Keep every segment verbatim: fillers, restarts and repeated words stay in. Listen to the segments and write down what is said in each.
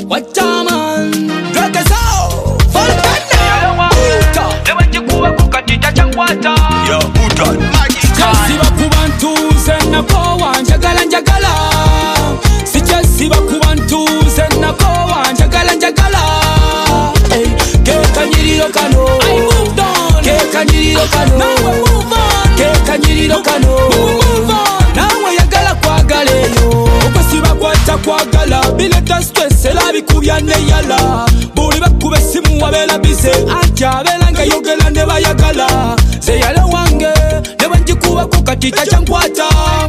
Watch out, man. Drag us out. Volcano. Buta. Never jikuwa kukatita changwata. Yo, Buta. Sichasiba kubantuze nakowa njagala njagala. Sichasiba kubantuze nakowa njagala njagala. Hey, keka nyiriro kano. I moved on. Keka nyiriro kano. Now I move on. Keka nyiriro kano. Move on. Nawe yagala kwagala yo. Okwesiba kwata kwagala. Bileta stress elabi kubya neyala. Buli bakube simu wabela bize. Atya abela nga yogela ne bayagala. Zeyala wange newe njikuwa kukatita chankwata.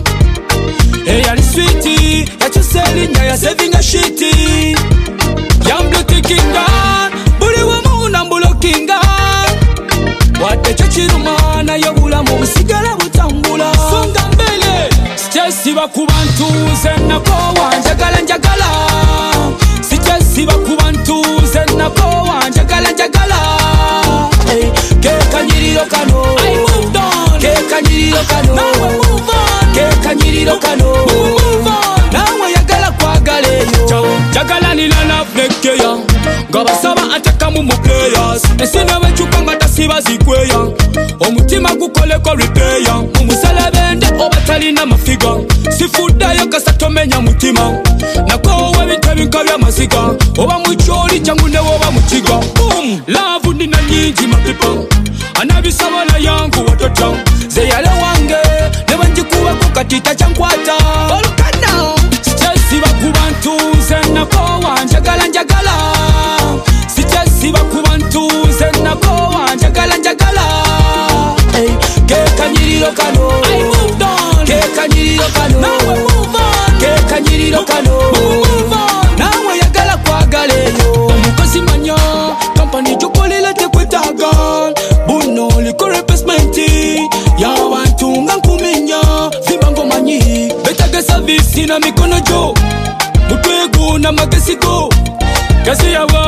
Eyali sweetie yachuselinya ya sevinga shiti. Yamblotikinga buli wamuna mbulokinga. Wate chachiruma na yobulamu busigala butambula. Songa mbele sichasiba kubantuze nakowa njagala njagala. Sichasiba kubantuze nakowa njagala njagala. Hey, keka nyiriro kano. I moved on. Keka nyiriro kano. Now I move on. Keka nyiriro kano. Move on. Nawe yagala kwagala yo. Jagala nina na flekeya. Gabasaba ataka mu players. Esina wechuka ngata siba zikweya. Omutima gukoleko repair. Umusala bende obatali na mafiga. Sifuda yo kasatomenya mutima. Nakowe bitabika bya masiga. Oba mucholi changu ne oba muchiga. Boom. Love nina nyingi mapipa. Anabisaba na yangu watoto. Zeyale wange newe njikuwa kukatita chankwata. Volcano. Sichasiba kubantuze nakowa njagala njagala. Sichasiba kubantuze nakowa njagala njagala. Hey, keka nyiriro kano. I moved on. Keka nyiriro kano. Now I move on. Keka nyiriro kano. Move on. Nawe yagala kwagala yo. Mukozi manya company jokolele tekwetaga. Buno likore pesmenti. Ya wantunga nkuminya. Vibango manyi betage service na mikono jo. Mutwego na magesigo. Kasi ya